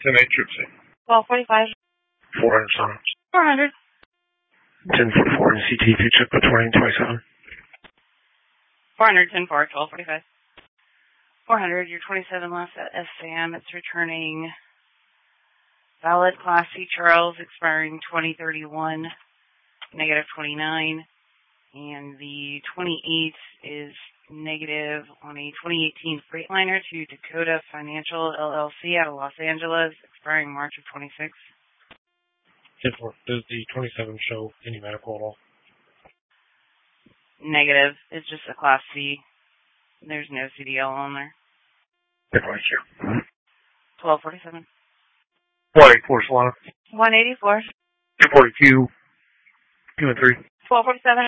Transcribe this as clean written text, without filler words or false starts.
10-8 troops in. 1245. 400 silence. 400. 10-4 in CT, pitch up at 20-27. 400, 10-4, 1245. 400, your 27 left at SAM. It's returning valid Class C Charles, expiring 2031, negative 29. And the 28 is negative on a 2018 Freightliner to Dakota Financial LLC out of Los Angeles, expiring March of 26. 10-4, does the 27 show any medical at all? Negative. It's just a Class C. There's no CDL on there. 10-4, 1247. 184, Solana. 184. 242. 2 and 3. 1247.